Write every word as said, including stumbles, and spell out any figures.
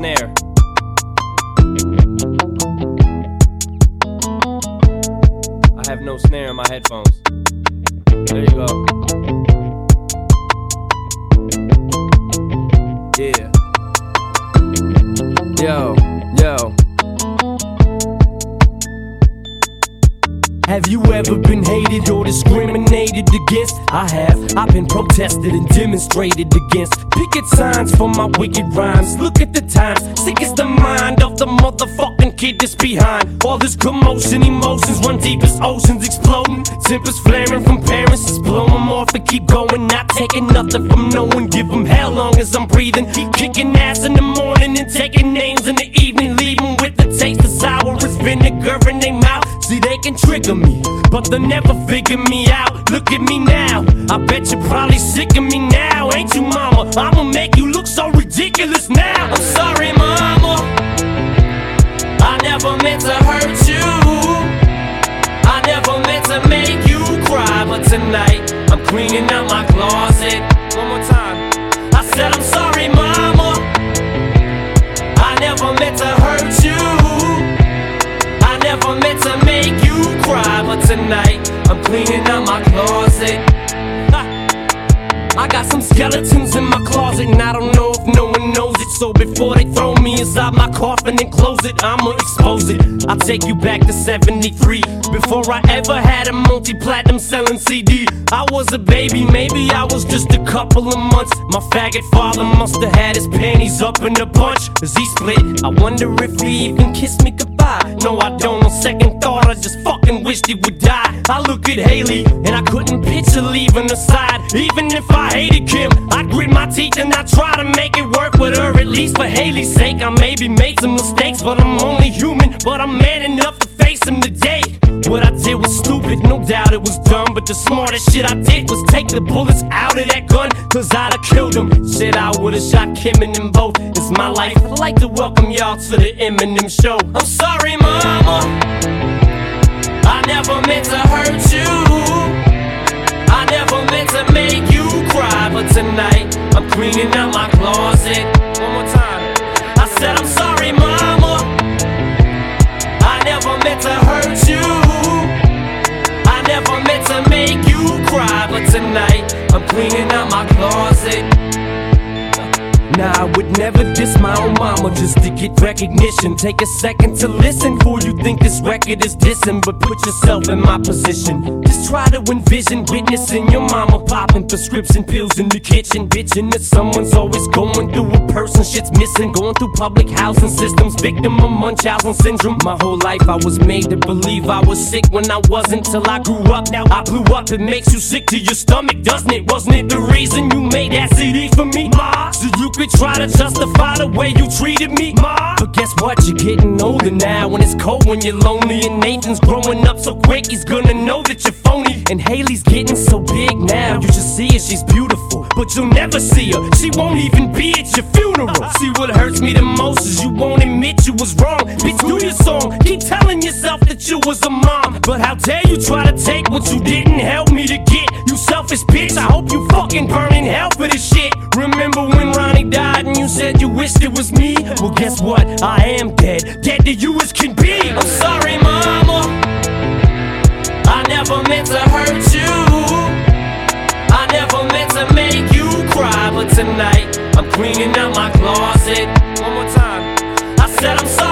snare. I have no snare in my headphones. There you go. Yeah. Yo, yo. Have you ever been hated or discriminated against? I have. I've been protested and demonstrated against. Picket signs for my wicked rhymes. Look at the times. Sick is the mind of the motherfucking kid that's behind. All this commotion, emotions run deep as oceans exploding. Tempers flaring from parents, just blow them off and keep going. Not taking nothing from no one. Give them hell long as I'm breathing. Keep kicking ass in the morning and taking names in the evening. Leaving with the taste of sour as vinegar in their mouth. See, they can trigger me, but they'll never figure me out. Look at me now, I bet you're probably sick of me now. Ain't you, mama? I'ma make you look so ridiculous now. I'm sorry, mama, I never meant to hurt you. I never meant to make you cry. But tonight, I'm cleaning out my closet. One more time. I said I'm sorry, mama, I never meant to hurt you. I never meant to make you cry, but tonight I'm cleaning out my closet. I got some skeletons in my closet, and I don't know if no one knows it. So before they throw me inside my coffin and close it, I'ma expose it. I'll take you back to seventy-three, before I ever had a multi-platinum selling C D. I was a baby, maybe I was just a couple of months. My faggot father must've had his panties up in a bunch. As he split, I wonder if he even kissed me goodbye. No, I don't. On second thought, I just fucking wished he would die. I look at Haley, and I couldn't picture leaving her side. Even if I hated Kim, I grit my teeth and I try to make it work with her. At least for Haley's sake, I maybe made some mistakes, but I'm only human. But I'm man enough to face them today. What I did was stupid, no doubt it was dumb, but the smartest shit I did was take the bullets out of that gun, cause I'd have killed him. Shit, I would've shot Kim and them both. It's my life. I'd like to welcome y'all to the Eminem show. I'm sorry, mama, I never meant to hurt you. I never meant to make you cry, but tonight I'm cleaning out my closet. One more time. I said I'm sorry, mama, I never meant to hurt you. I never meant to make you cry, but tonight I'm cleaning out my closet. Nah, I would never diss my own mama just to get recognition. Take a second to listen before you think this record is dissing, but put yourself in my position. Just try to envision witnessing your mama popping prescription pills in the kitchen, bitching that someone's always going through a person shit's missing. Going through public housing systems, victim of Munchausen syndrome. My whole life I was made to believe I was sick when I wasn't, till I grew up. Now I blew up. It makes you sick to your stomach, doesn't it? Wasn't it the reason you made that C D for me, ma? So you could try to justify the way you treated me, ma. But guess what? You're getting older now, when it's cold, when you're lonely. And Nathan's growing up so quick, he's gonna know that you're phony. And Haley's getting so big now, you should see her, she's beautiful, but you'll never see her. She won't even be at your funeral. See, what hurts me the most is you won't admit you was wrong. Bitch, do your song, keep telling yourself that you was a mom. But how dare you try to take what you didn't help me to get? You selfish bitch, I hope you fucking burn in hell for this shit. Remember when Ronnie died and you said you wished it was me? Well, guess what? I am dead, dead to you as can be. I'm sorry, mama, I never meant to hurt you. I never meant to make you cry, but tonight I'm cleaning out my closet. One more time. I said I'm sorry.